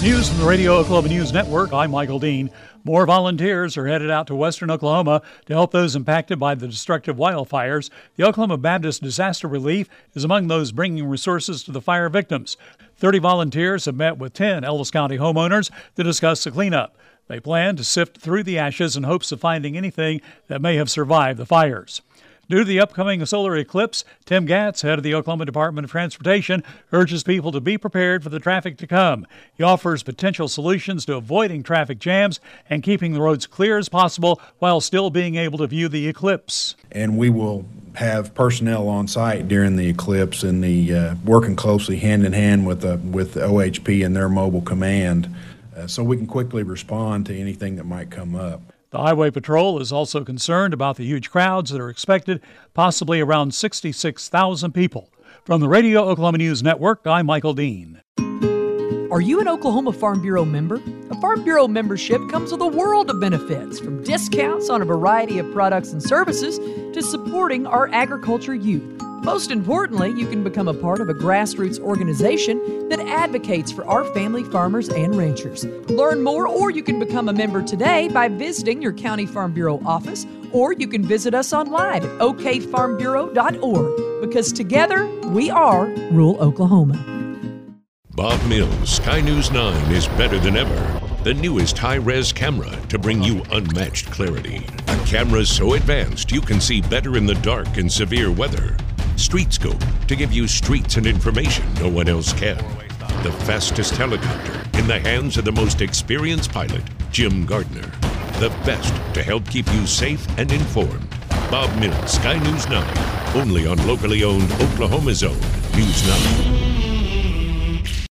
News from the Radio Oklahoma News Network. I'm Michael Dean. More volunteers are headed out to western Oklahoma to help those impacted by the destructive wildfires. The Oklahoma Baptist Disaster Relief is among those bringing resources to the fire victims. 30 volunteers have met with 10 Ellis County homeowners to discuss the cleanup. They plan to sift through the ashes in hopes of finding anything that may have survived the fires. Due to the upcoming solar eclipse, Tim Gatz, head of the Oklahoma Department of Transportation, urges people to be prepared for the traffic to come. He offers potential solutions to avoiding traffic jams and keeping the roads clear as possible while still being able to view the eclipse. And we will have personnel on site during the eclipse and the working closely hand in hand with OHP and their mobile command so we can quickly respond to anything that might come up. The Highway Patrol is also concerned about the huge crowds that are expected, possibly around 66,000 people. From the Radio Oklahoma News Network, I'm Michael Dean. Are you an Oklahoma Farm Bureau member? A Farm Bureau membership comes with a world of benefits, from discounts on a variety of products and services to supporting our agriculture youth. Most importantly, you can become a part of a grassroots organization that advocates for our family farmers and ranchers. Learn more, or you can become a member today by visiting your County Farm Bureau office, or you can visit us online at okfarmbureau.org, because together we are rural Oklahoma. Bob Mills, Sky News 9 is better than ever. The newest high-res camera to bring you unmatched clarity. A camera so advanced you can see better in the dark and severe weather. Street Scope to give you streets and information no one else can. The fastest helicopter in the hands of the most experienced pilot, Jim Gardner. The best to help keep you safe and informed. Bob Mills, Sky News 9, only on locally owned Oklahoma's own News 9.